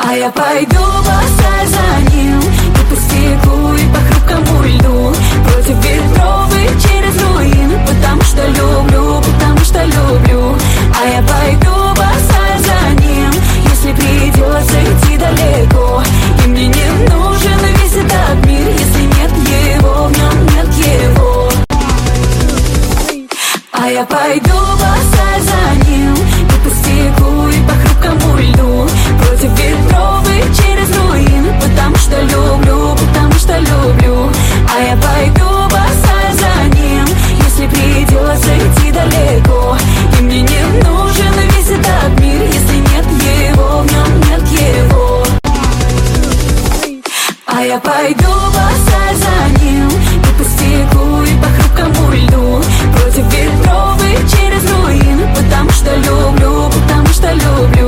А я пойду босая за ним, и по стеклу, и по хрупкому льду, против ветров и через руины, потому что люблю, потому что люблю. А я пойду босая за ним, если придется идти далеко, и мне не нужен весь этот мир, если нет его, в нем нет его. А я пойду босая за ним, и по стеклу, и по хрупкому льду, против ветров и через руины, потому что люблю, потому что люблю. А я пойду босая за ним, если придется идти далеко, и мне не нужен весь этот мир, если нет его, в нем нет его. А я пойду босая за ним, и по стеклу, и по хрупкому льду, против ветров и через руины, потому что люблю, потому что люблю.